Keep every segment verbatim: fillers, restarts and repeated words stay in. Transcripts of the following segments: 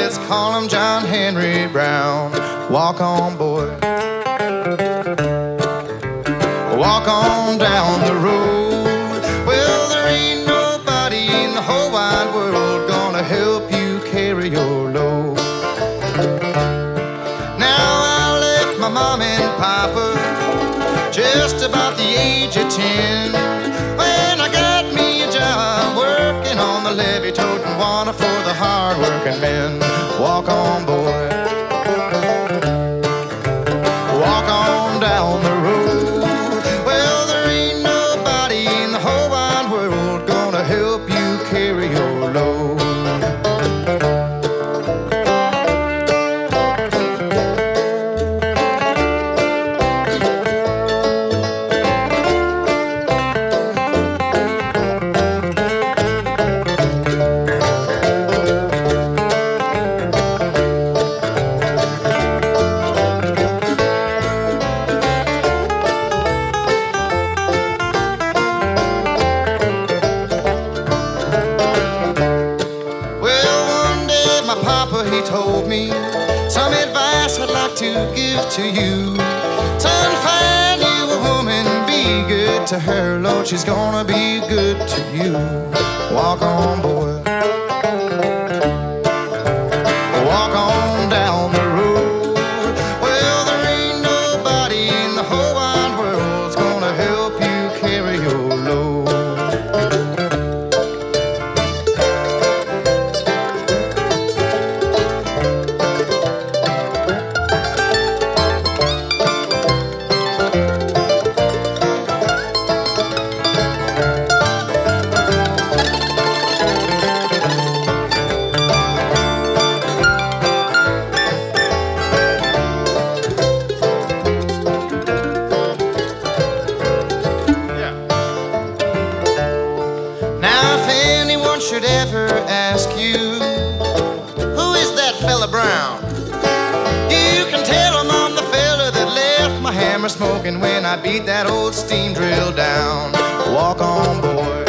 let's call him John Henry Brown. Walk on, boy. Walk on down the road. Well, there ain't nobody in the whole wide world gonna help you carry your load. Now I left my mom and papa just about the age of ten, when I got me a job working on the levee, toting water for the hard-working men. Walk on, boy. Walk on down the road. Well, there ain't nobody in the whole wide world gonna help you carry your load. To you, son, find you a woman, be good to her, Lord, she's gonna be good to you. Walk on, boy. Walk on down the road. Well, there ain't nobody in the whole wide world's gonna help you carry your load. Smoking when I beat that old steam drill down. Walk on, boy.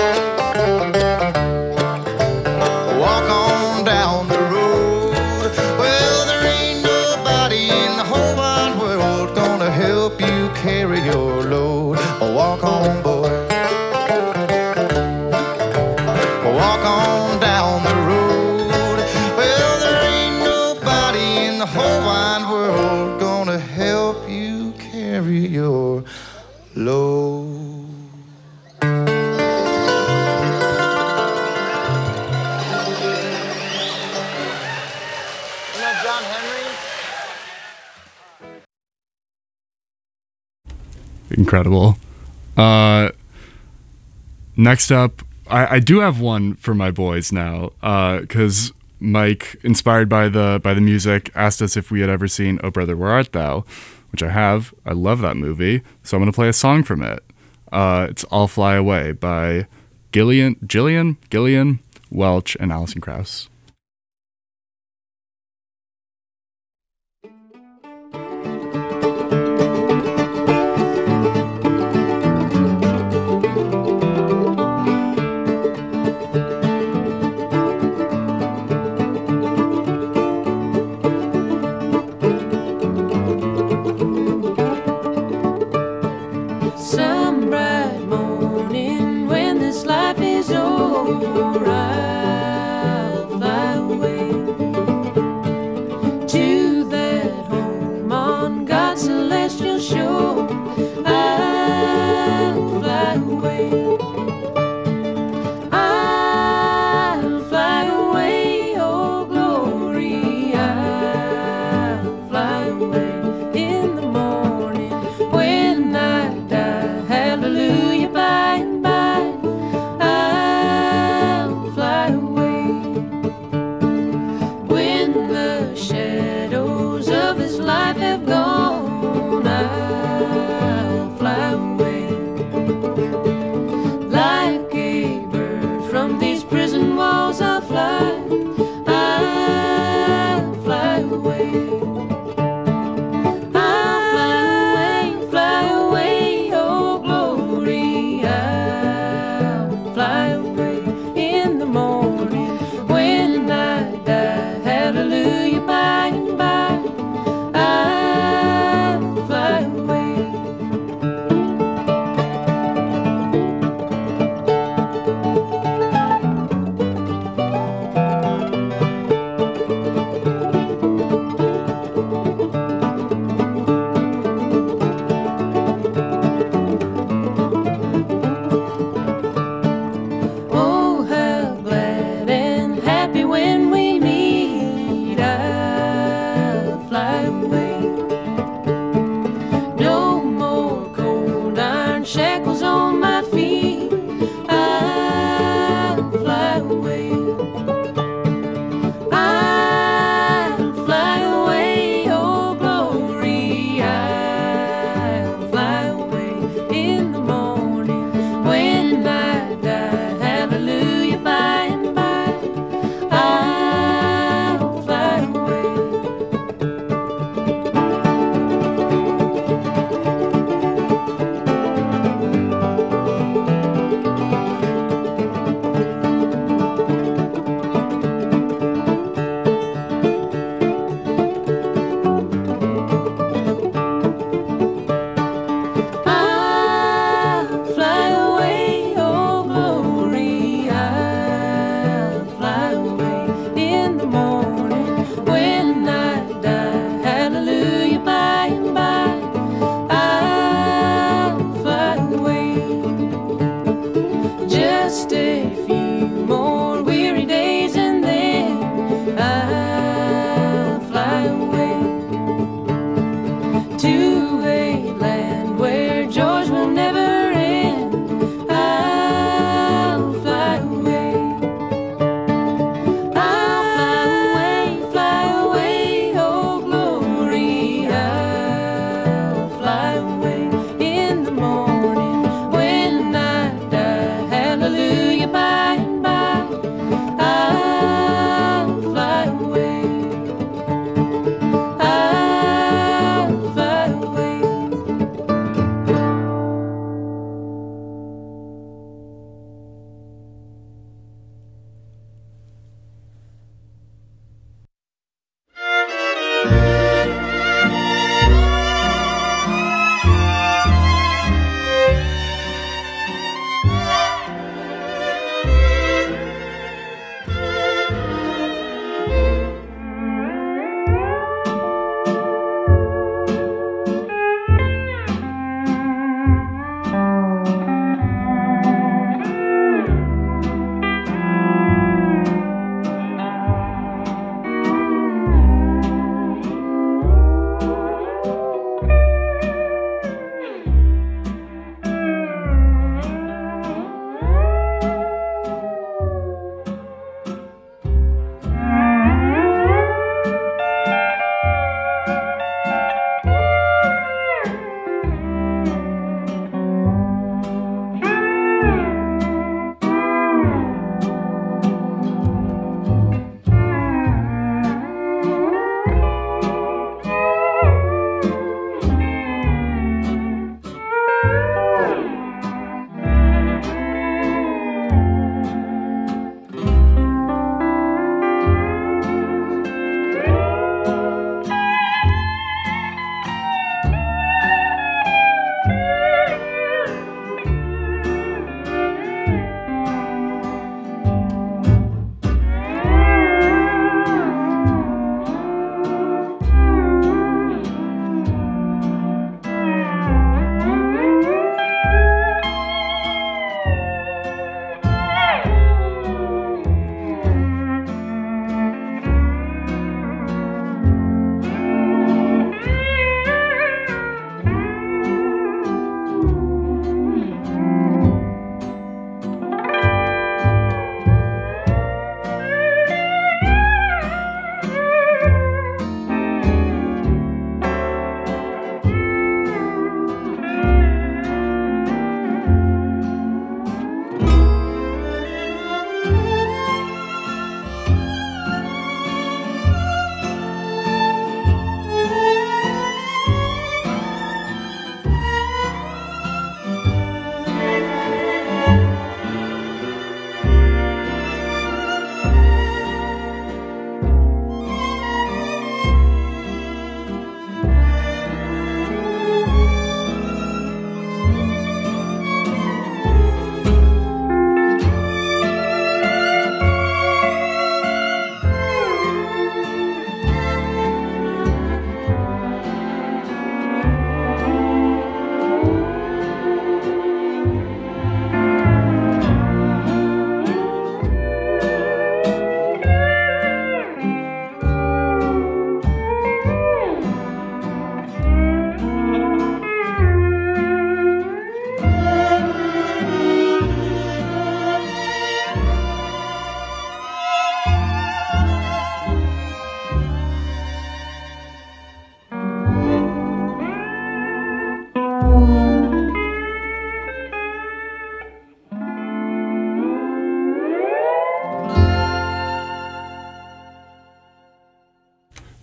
Walk on down the road. Well, there ain't nobody in the whole wide world gonna help you carry your load. Walk on, boy. Walk on down the road. Well, there ain't nobody in the whole wide world gonna help you carry your load. You know John Henry? Incredible. Uh, next up, I, I do have one for my boys now, because uh, Mike, inspired by the by the music, asked us if we had ever seen Oh Brother, Where Art Thou? Which I have. I love that movie, so I'm going to play a song from it. Uh, it's I'll Fly Away by Gillian, Gillian, Gillian Welch, and Alison Krauss. Fly away in the morning when I die. Hallelujah. to you by and by. I'll fly away. Oh, how glad and happy when we meet. I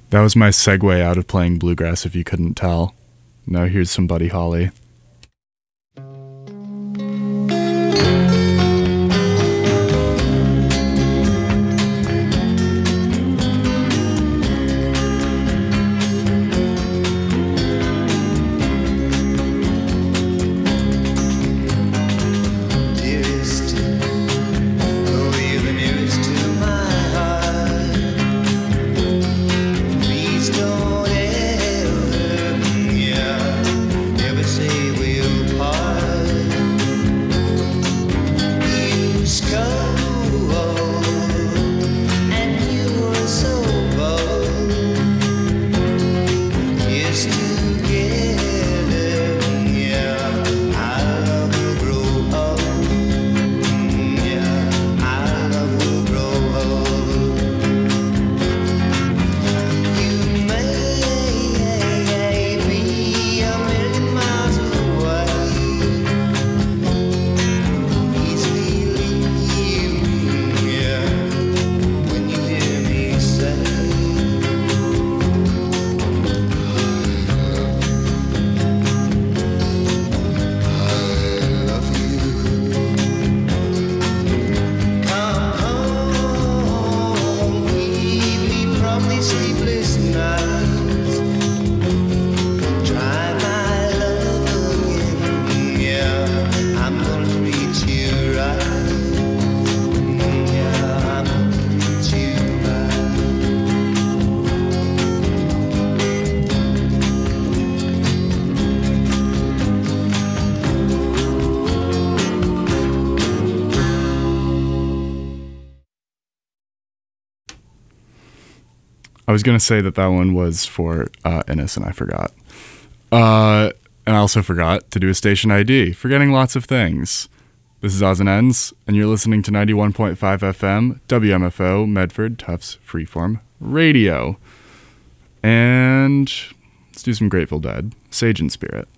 That was my segue out of playing bluegrass, if you couldn't tell. Now here's some Buddy Holly. I was going to say that that one was for uh, Innes, and I forgot. Uh, and I also forgot to do a station I D, forgetting lots of things. This is Odds and Ends, and you're listening to ninety-one point five F M, W M F O, Medford, Tufts Freeform Radio. And let's do some Grateful Dead, Sage and Spirit.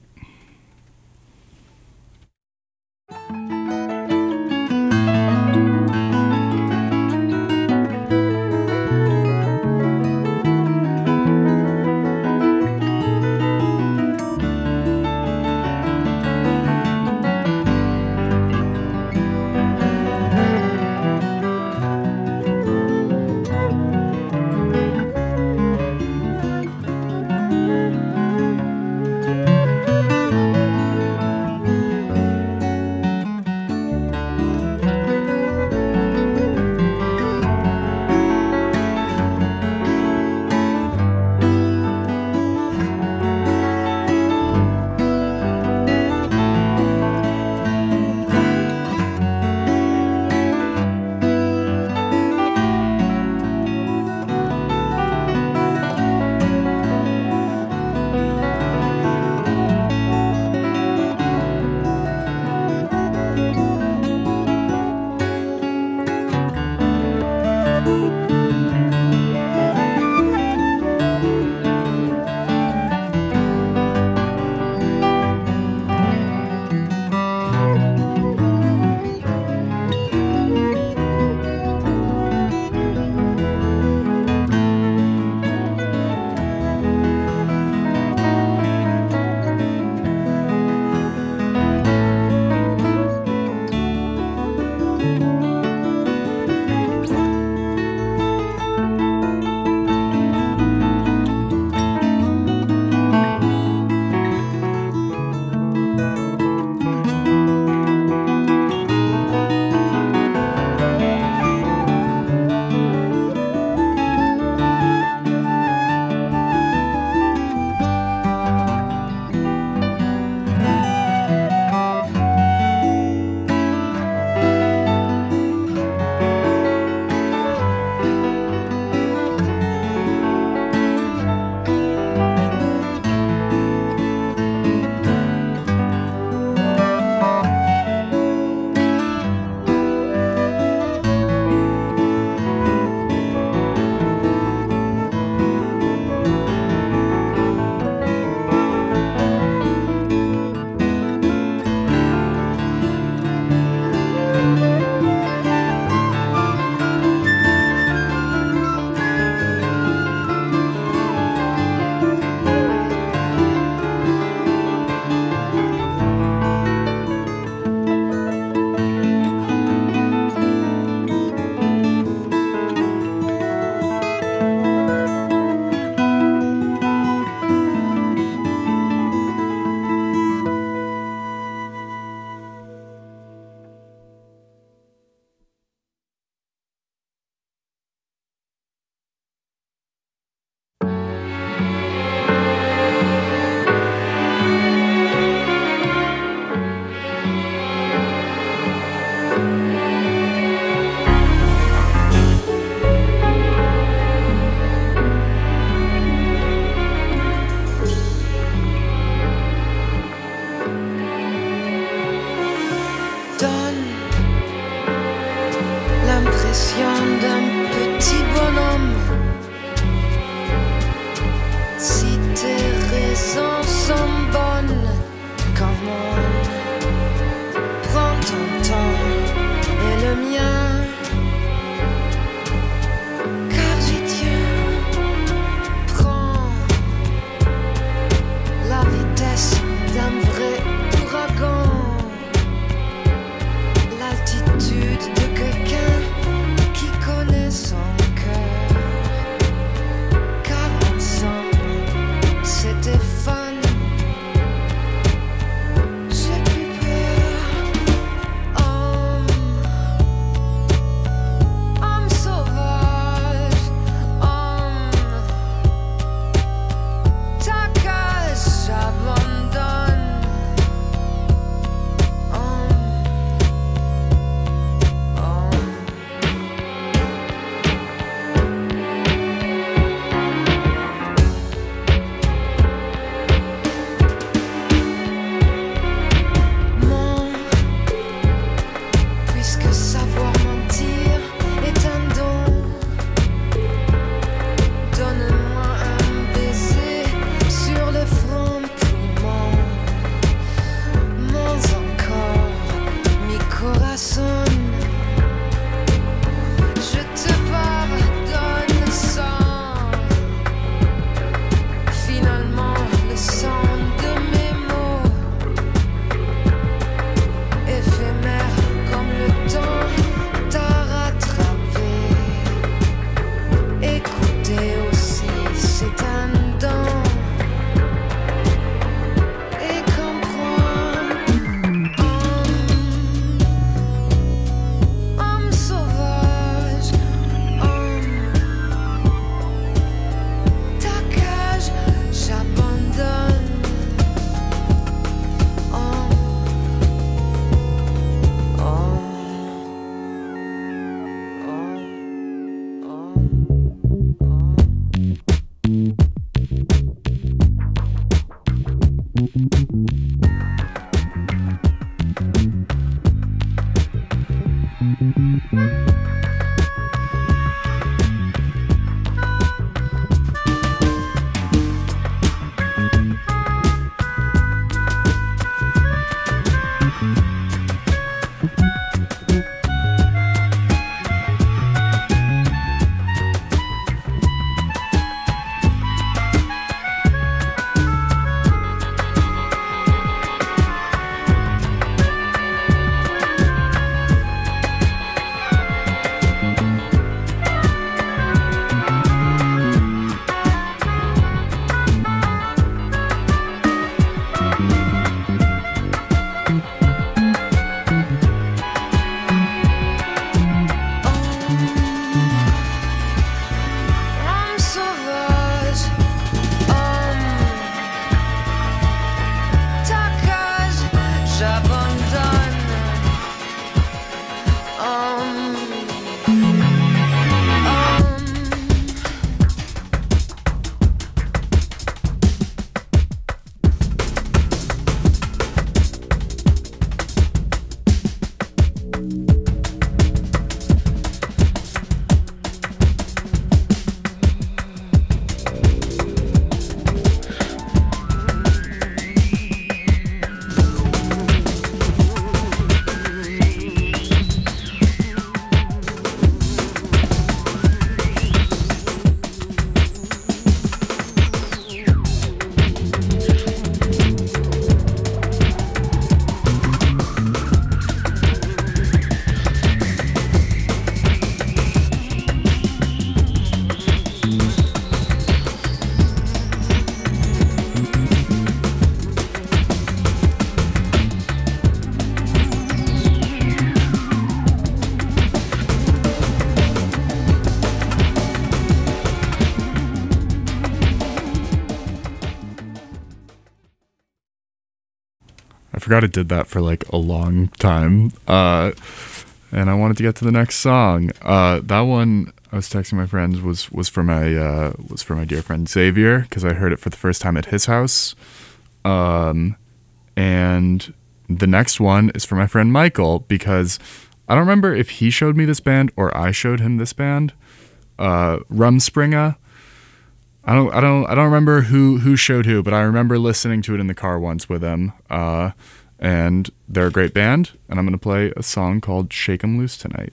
forgot it did that for like a long time. Uh, and I wanted to get to the next song. Uh, that one I was texting my friends was was for my uh, was for my dear friend Xavier, because I heard it for the first time at his house. Um, and the next one is for my friend Michael, because I don't remember if he showed me this band or I showed him this band. Uh, Rumspringa. I don't I don't I don't remember who who showed who, but I remember listening to it in the car once with him. Uh, and they're a great band, and I'm gonna play a song called "Shake 'Em Loose Tonight."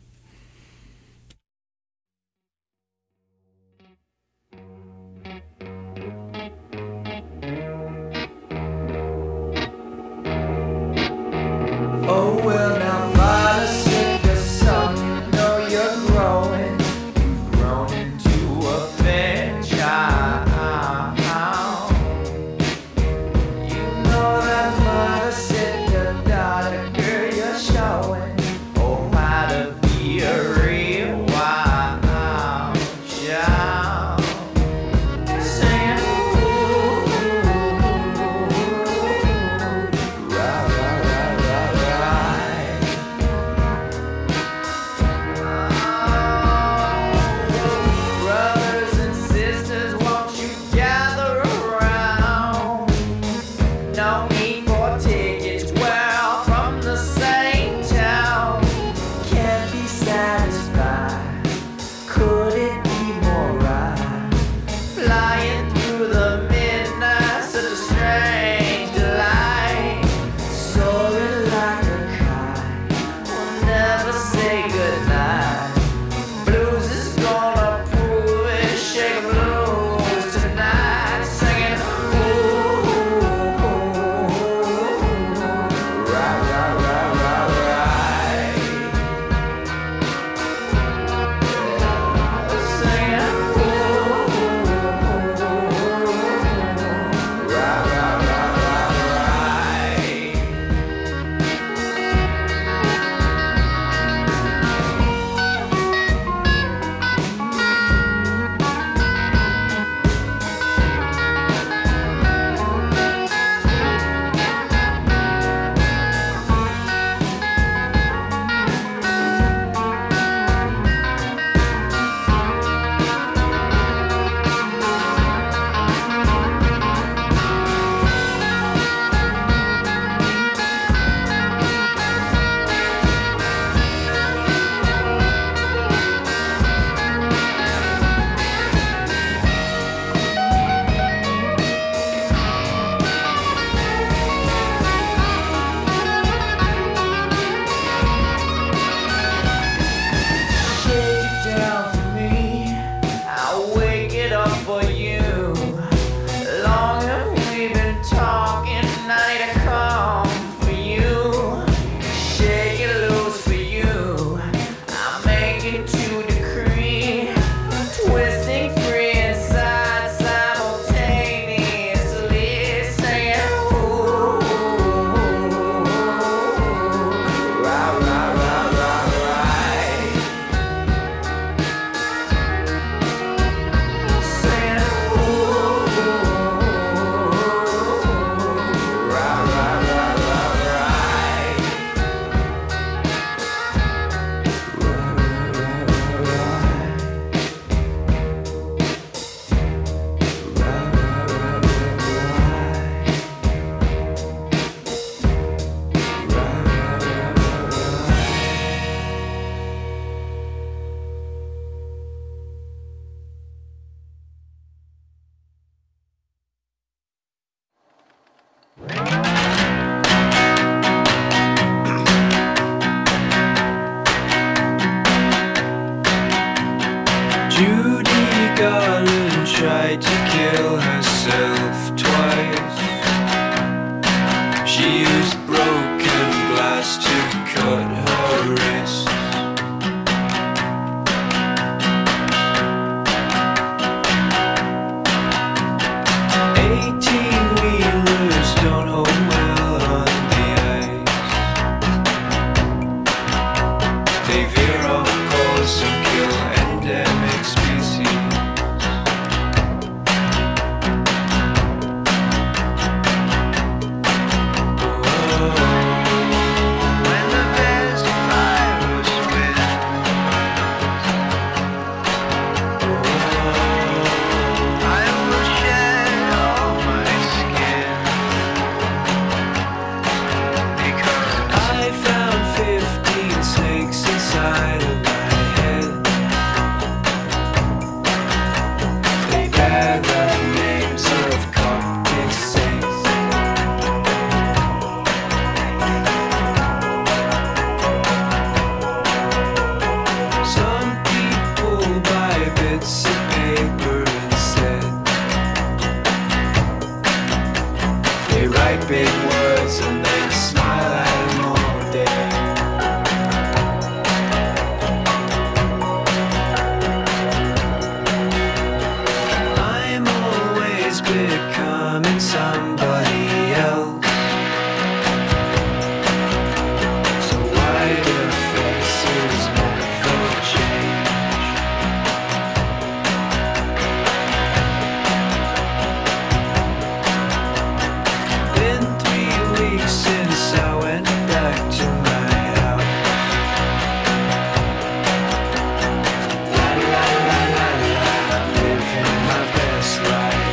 Oh well, now father said the son, you know you're growing, you've grown into a fair child. You know that mother said your daughter, girl, you're showing, oh how to be a real wild child. Saying, ooh, right, right, right, right, right. Brothers and sisters, won't you gather around? No need for tickets, we're all from the same town. Can't be satisfied, could it be more right? Flying through the midnight, such a strange delight. Soaring like a kite, we'll never say goodnight. Blues is gonna prove it, shake 'em loose tonight. Singing, ooh, right, right, right, right, right. Singing, ooh, right, right, right, right, right. Shake it down for me, I'll wake it up for you. Long have we been talking, I need to come for you. Shake it loose for you, I'm making to decree. Twisting free inside simultaneously. Saying, ooh, right, right, right, right, right. Saying, ooh, right, right, right, right, right. Judy Garland tried to kill herself twice. She used broken glass to cut her wrists. Eighteen-wheelers don't hold well on the ice. They veer off course and kill endemic species. big words and then smile at them all day. I'm always becoming somebody else. So why do faces never change? Been three weeks since I went back to my house. La la la la la, living my best life.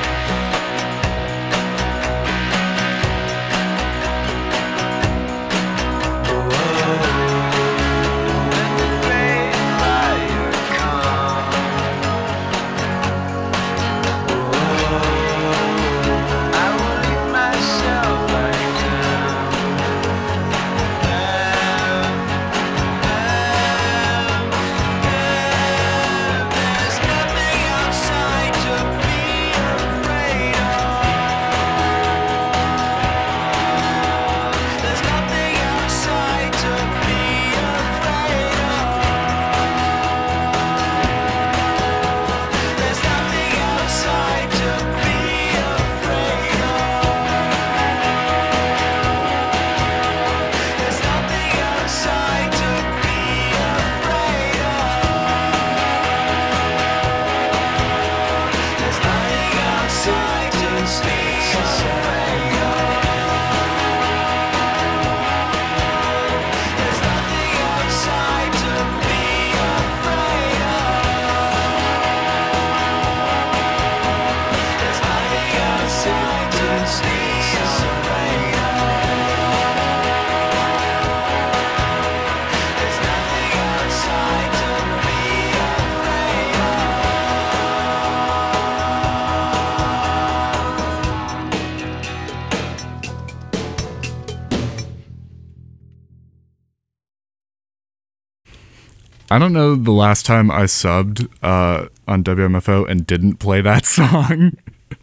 I don't know the last time I subbed uh, on W M F O and didn't play that song.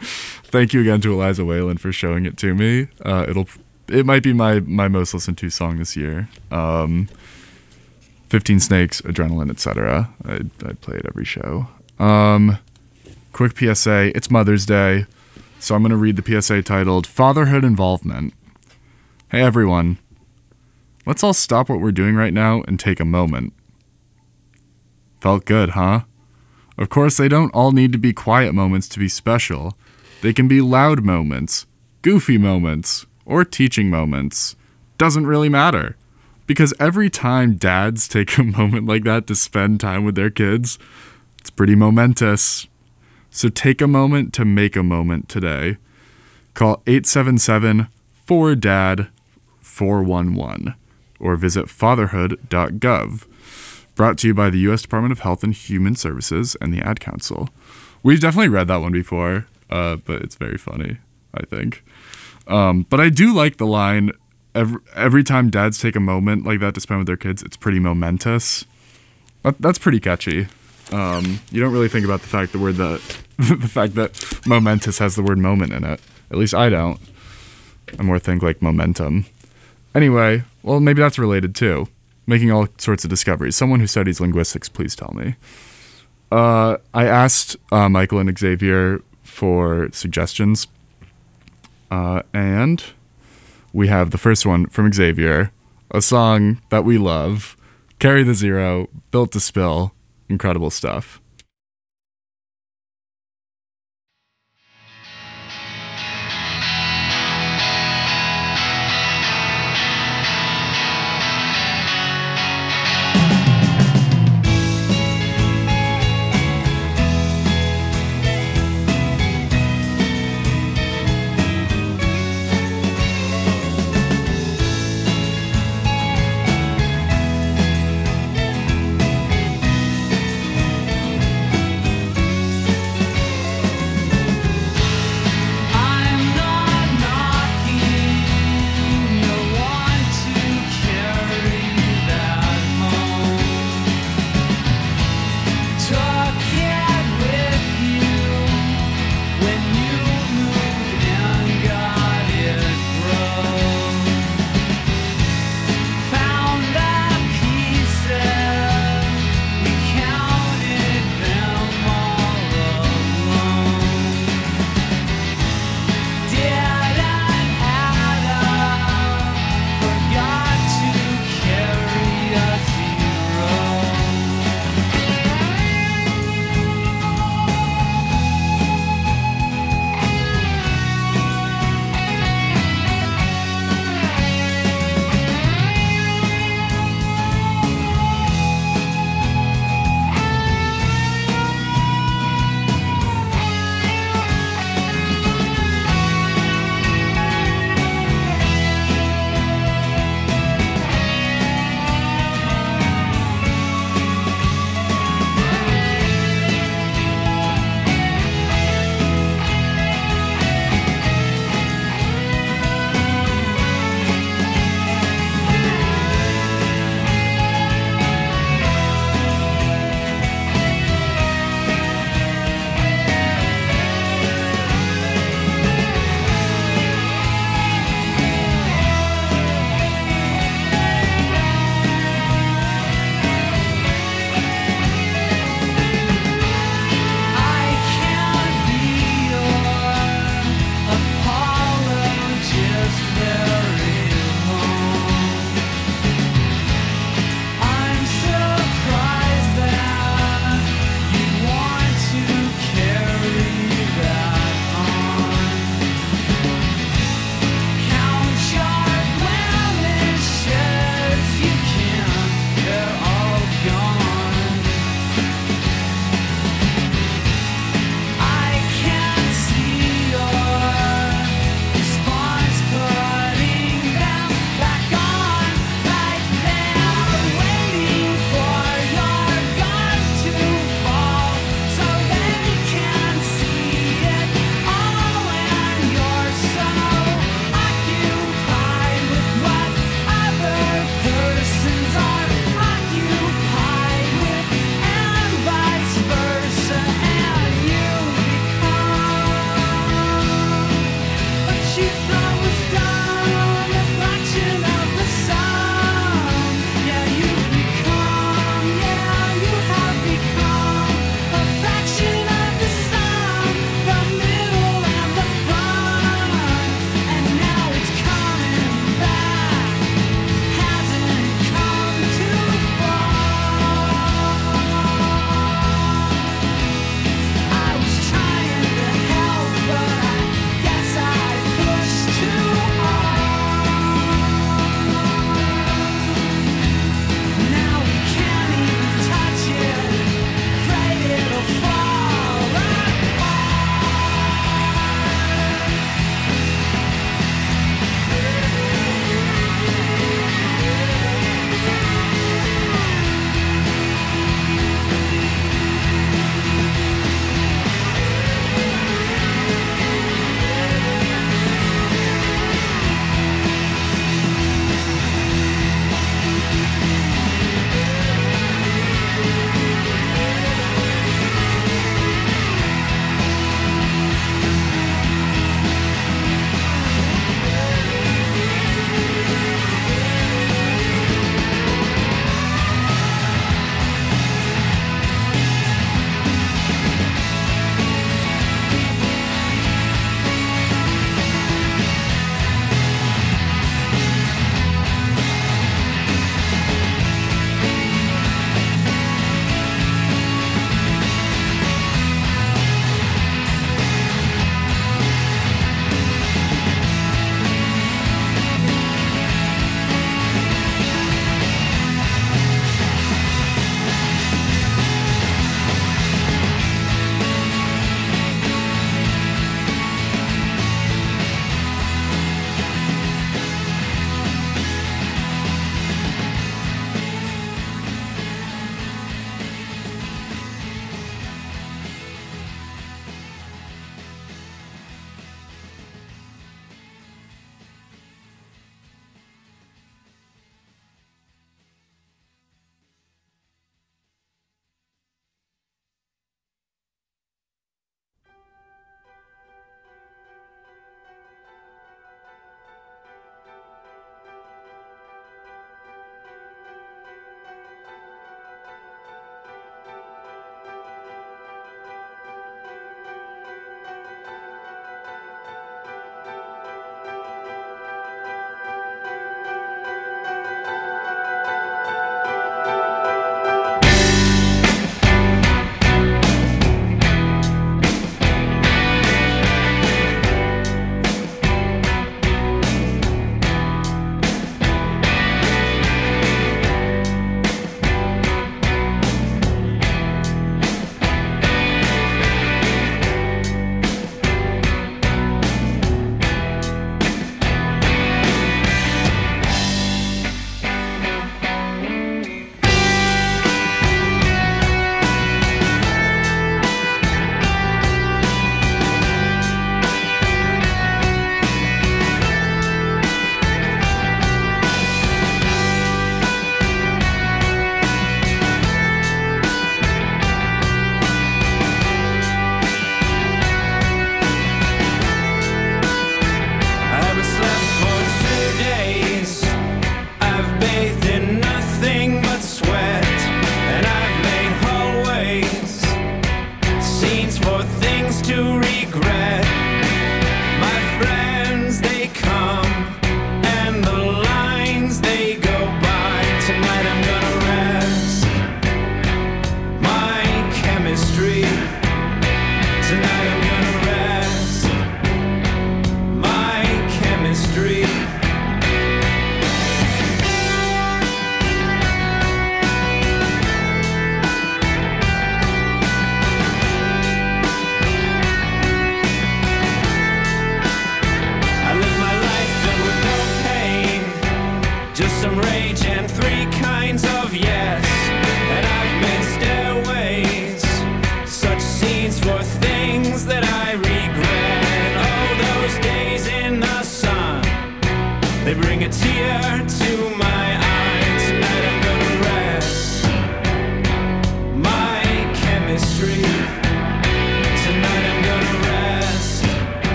Thank you again to Eliza Whalen for showing it to me. Uh, it'll it might be my my most listened to song this year. Um, Fifteen Snakes, Adrenaline, et cetera. I'd, I'd play it every show. Um, quick P S A. It's Mother's Day, so I'm going to read the P S A titled "Fatherhood Involvement." Hey everyone, let's all stop what we're doing right now and take a moment. Felt good, huh? Of course, they don't all need to be quiet moments to be special. They can be loud moments, goofy moments, or teaching moments. Doesn't really matter. Because every time dads take a moment like that to spend time with their kids, it's pretty momentous. So take a moment to make a moment today. Call eight seven seven, four D A D, four one one or visit fatherhood dot gov. Brought to you by the U S Department of Health and Human Services and the Ad Council. We've definitely read that one before, uh, but it's very funny, I think. Um, but I do like the line, every, every time dads take a moment like that to spend with their kids, it's pretty momentous. That, that's pretty catchy. Um, you don't really think about the fact that word the the fact that momentous has the word moment in it. At least I don't. I more think like momentum. Anyway, well, maybe that's related too. Making all sorts of discoveries. Someone who studies linguistics, please tell me. Uh, I asked uh, Michael and Xavier for suggestions. Uh, and we have the first one from Xavier, a song that we love, Carry the Zero, Built to Spill, incredible stuff.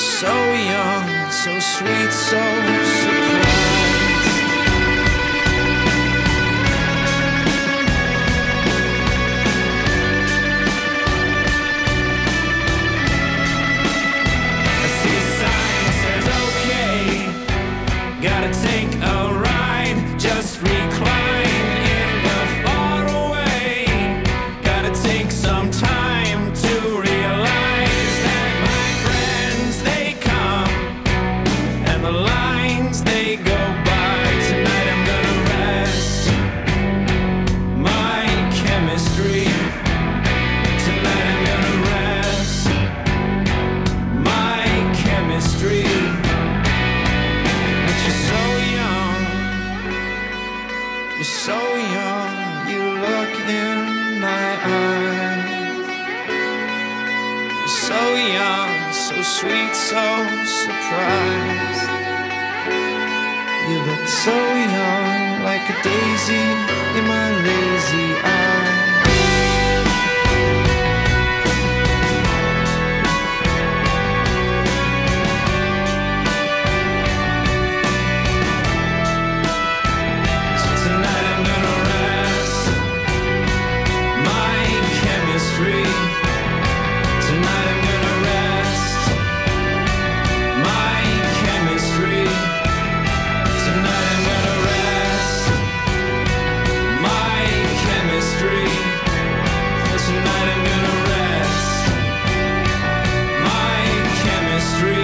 so young, so sweet, so surprised. I see a sign that says okay, gotta take a ride, just recline in the far away. Gotta take some time to realize that my friends, they come and the lines they go by. Tonight I'm gonna rest my chemistry. Tonight I'm gonna rest my chemistry. But you're so young, you're so young, you look in my eyes. You're so young, so sweet, so surprised. You look so young, like a daisy in my lazy eye. So tonight I'm gonna rest my chemistry. Tonight I'm gonna rest my chemistry. Tonight I'm gonna rest my chemistry. Tonight I'm gonna rest my chemistry.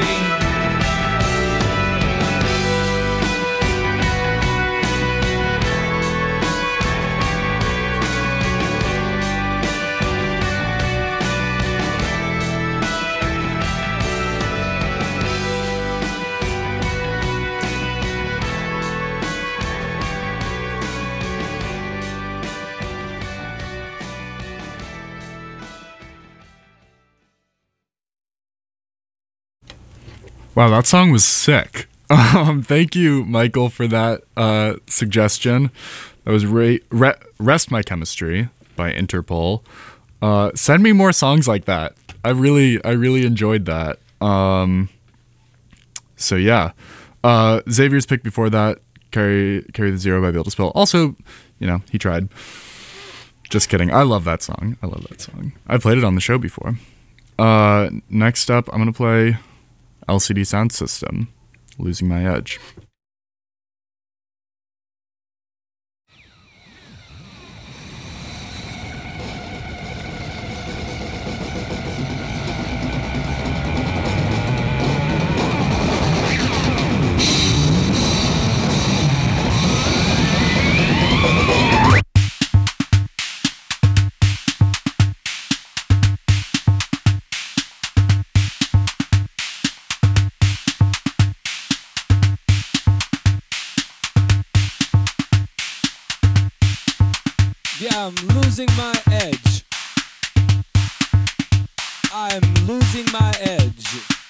Wow, that song was sick. Um, thank you, Michael, for that uh, suggestion. That was re- re- Rest My Chemistry by Interpol. Uh, send me more songs like that. I really, I really enjoyed that. Um, so yeah. Uh, Xavier's pick before that, Carry Carry the Zero by Build a Spill. Also, you know, he tried. Just kidding. I love that song. I love that song. I played it on the show before. Uh, next up, I'm going to play L C D Sound System, Losing My Edge. Yeah, I'm losing my edge. I'm losing my edge.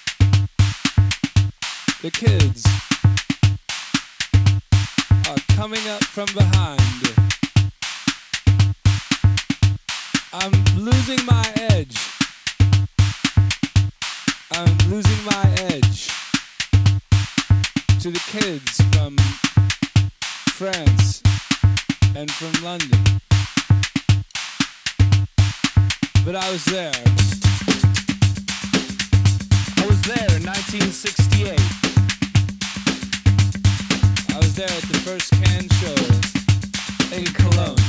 The kids are coming up from behind. I'm losing my edge. I'm losing my edge to the kids from France and from London. But I was there. I was there in nineteen sixty-eight. I was there at the first Cannes show in Cologne.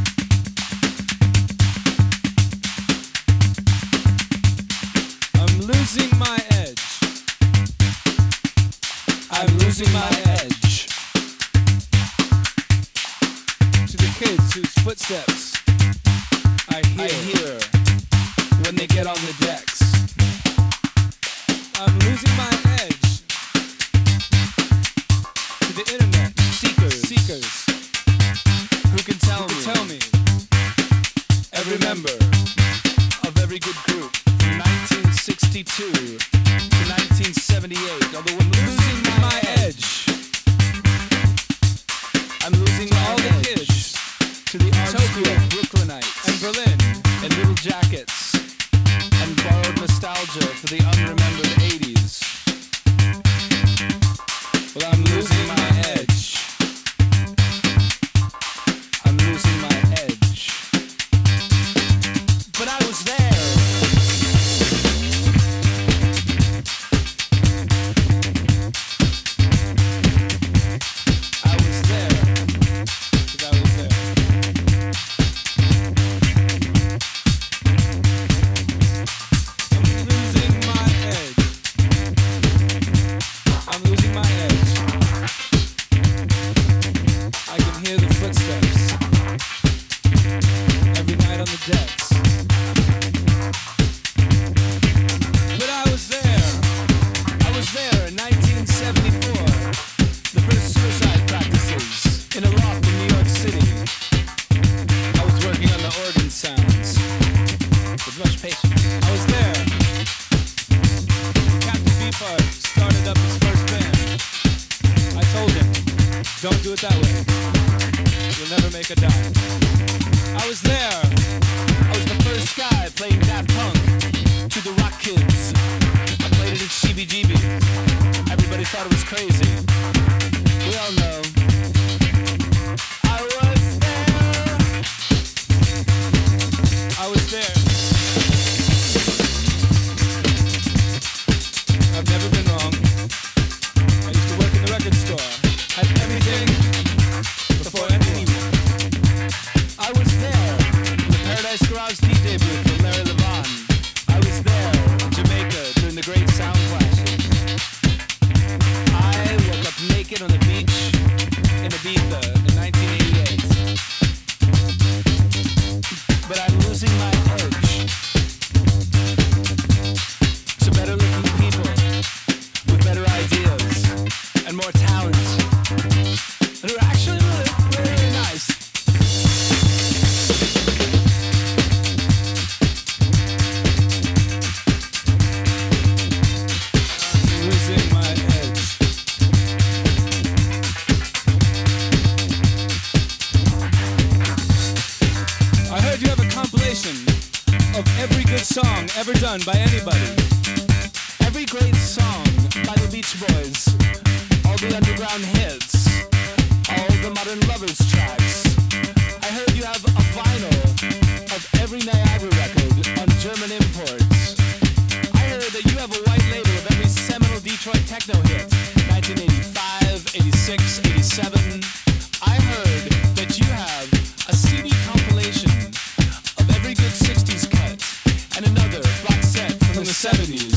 I'm losing my edge. I'm losing my edge to the kids whose footsteps I hear, I hear when they get on the decks. I'm losing my edge to the internet seekers, seekers who can tell who me, can tell me every member of every good group from nineteen sixty-two to nineteen seventy-eight. Although I'm losing my edge, I'm losing to all the kids to the Tokyo Brooklynites and Berlin and Little Jackets and borrowed nostalgia for the unremembered eighties. that way. You'll never make a dime. I was there. I was the first guy playing Daft Punk to the Rock Kids. I played it at C B G B. Everybody thought it was crazy. We all know. I was there. I was there. I've never been wrong. I used to work in the record store. Had everything before anyone. I was there in the Paradise Garage D J booth with Larry Levan. I was there in Jamaica during the great sound clashes. I woke up naked on the beach in Ibiza in nineteen eighty-eight. But I'm losing my edge to better looking people with better ideas and more talent, and who are actually really, really, really nice. Losing my edge. I heard you have a compilation of every good song ever done by anybody. Every great song by the Beach Boys, all the underground hits, all the Modern Lovers tracks. I heard you have a vinyl of every Niagara record on German imports. I heard that you have a white label of every seminal Detroit techno hit, nineteen eighty-five, eighty-six, eighty-seven. I heard that you have a C D compilation of every good sixties cut and another box set from the seventies.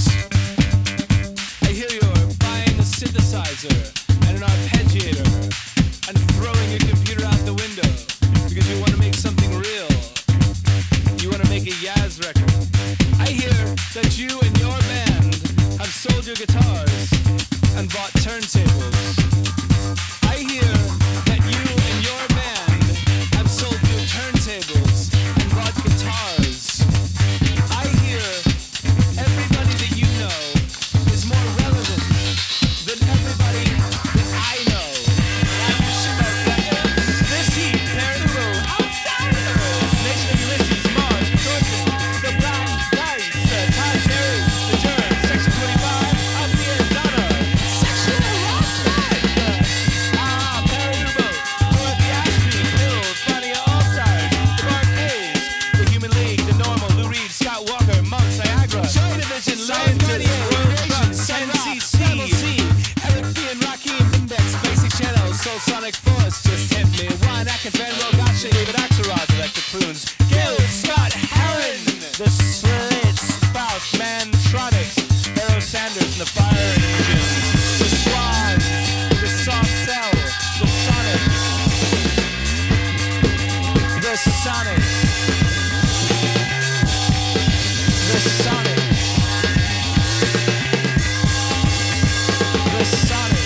I hear you're buying a synthesizer and an arpeggiator and throwing your computer out the window because you want to make something real. You want to make a Yaz record. I hear that you and your band have sold your guitars and bought turntables. I hear that you and your band have sold your turntables and bought guitars. I hear everybody that you know is more relevant than everybody that I know. And you should know that this heat, there in the room, outside of the room, Nation of Ulysses, Mars, Thornton, the Black Dice, the Todd Terry, the Germ, Section twenty-five, up here, Donna, Section of Rockside, Ah, Perry Rubo, Dorothy Ashby, Bill, Fania All-Stars, the Barcades, the Human League, the Normal, Lou Reed, Scott Walker, Monks, Niagara, Joy Division, Scientist, Royal Nation, N C C, Eric B. and Rakim, Index, Basic Channel, Soul Sonic Force, Just Hit Me, Ryan Atkins, Van Rowe, Gotcha, David Axelrod, Electric Prunes, Gil, Scott, Heron, The Slits, Spouse, Mantronics, Barrow Sanders, and the Fire Engines, The Swans, The Soft Cell, The Sonic, The Sonic, The Sonic, The Sonic.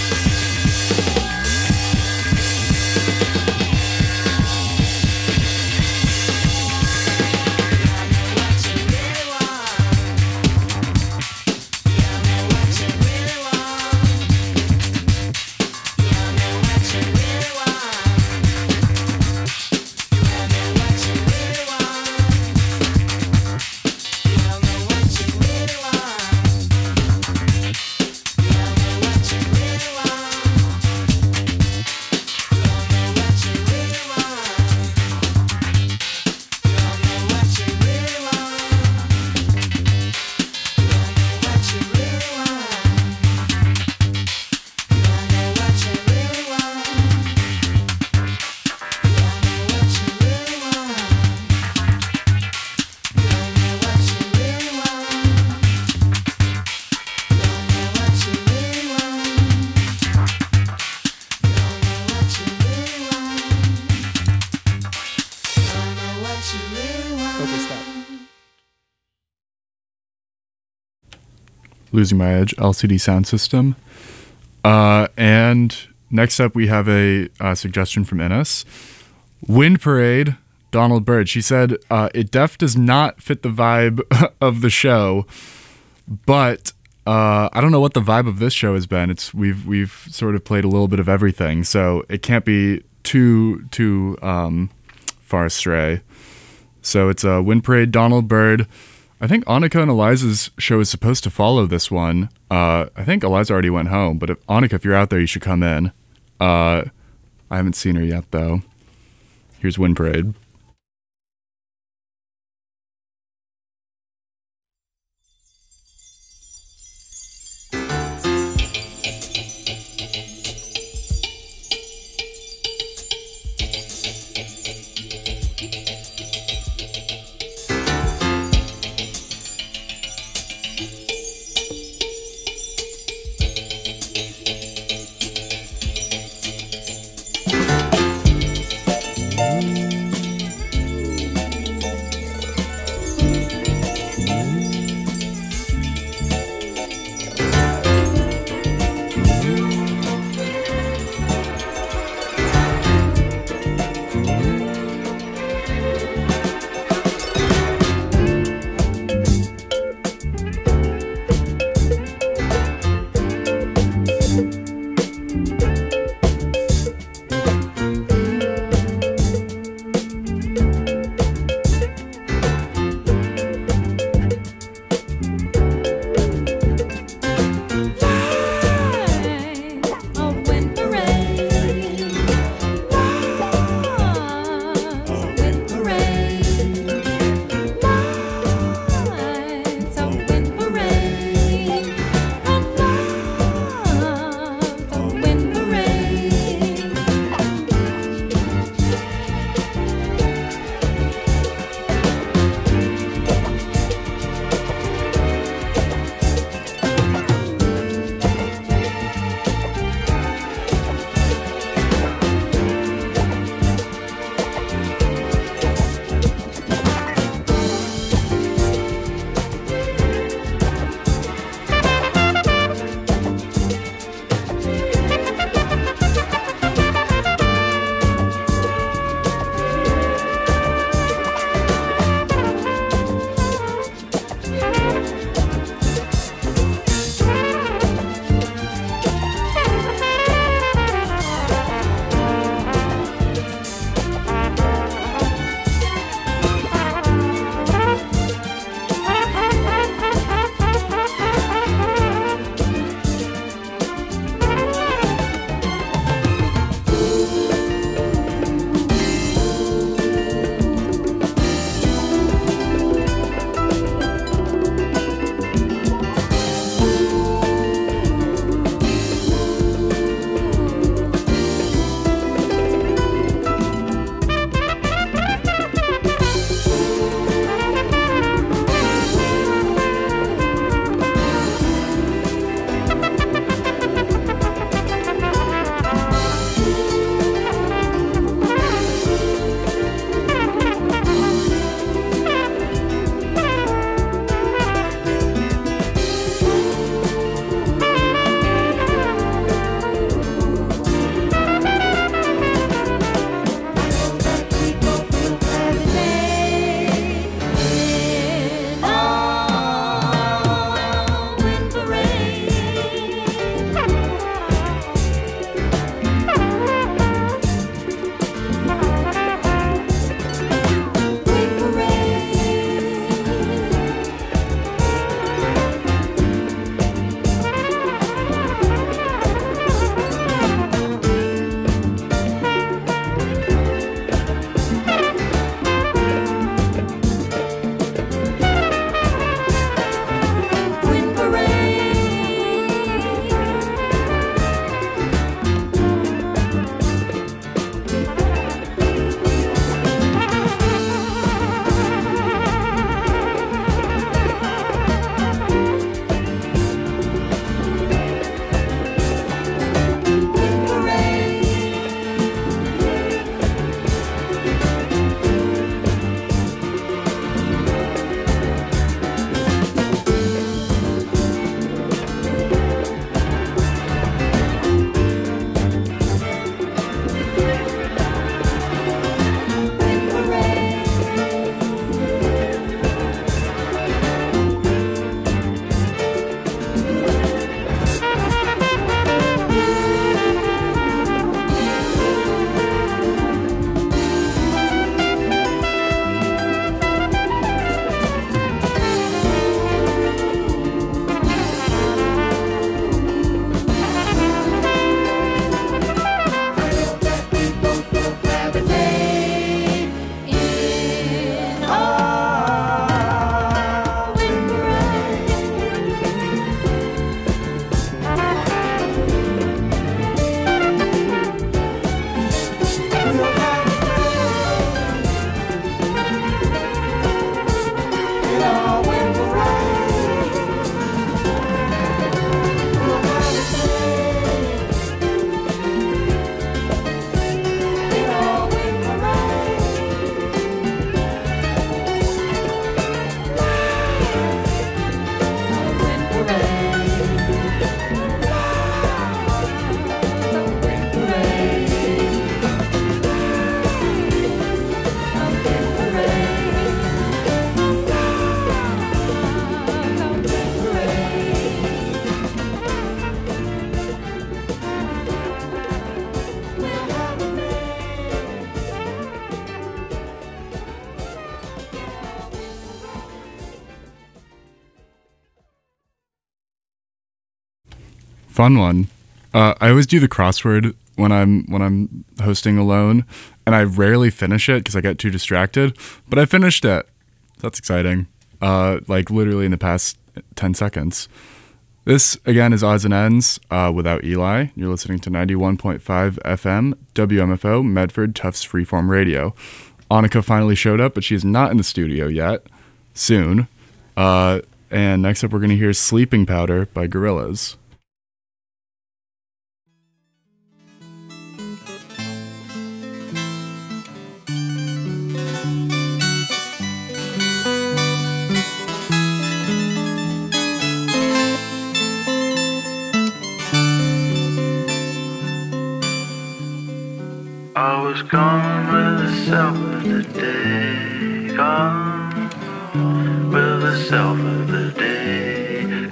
Losing My Edge, L C D Sound System. Uh, and next up, we have a uh, suggestion from Innes. Wind Parade, Donald Byrd. She said, uh, it def does not fit the vibe of the show, but Uh, I don't know what the vibe of this show has been. It's we've we've sort of played a little bit of everything, so it can't be too too um, far astray. So it's a uh, Wind Parade, Donald Byrd. I think Annika and Eliza's show is supposed to follow this one. Uh, I think Eliza already went home, but if, Annika, if you're out there, you should come in. Uh, I haven't seen her yet, though. Here's Wind Parade. Fun one. Uh, I always do the crossword when I'm when I'm hosting alone, and I rarely finish it because I get too distracted. But I finished it. That's exciting. Uh, like literally in the past ten seconds. This again is Odds and Ends uh, without Eli. You're listening to ninety-one point five F M W M F O Medford Tufts Freeform Radio. Annika finally showed up, but she's not in the studio yet. Soon. Uh, and next up, we're going to hear Sleeping Powder by Gorillaz. I was gone with the self of the day, gone with the self of the day,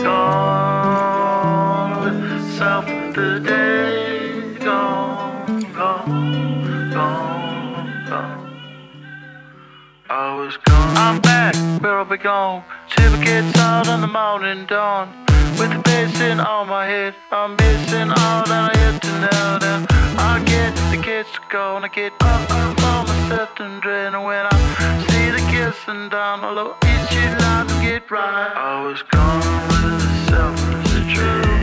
gone with the self of the day, gone, gone, gone, gone. I was gone. I'm back where I belong. Silver gets out in the morning dawn. With the bass in on my head, I'm missing all that I had to know now. I get the kids to go and I get up, up on myself and dread. And when I see the kissing down the low, it's you not to get right. I was gone with the self as a dream.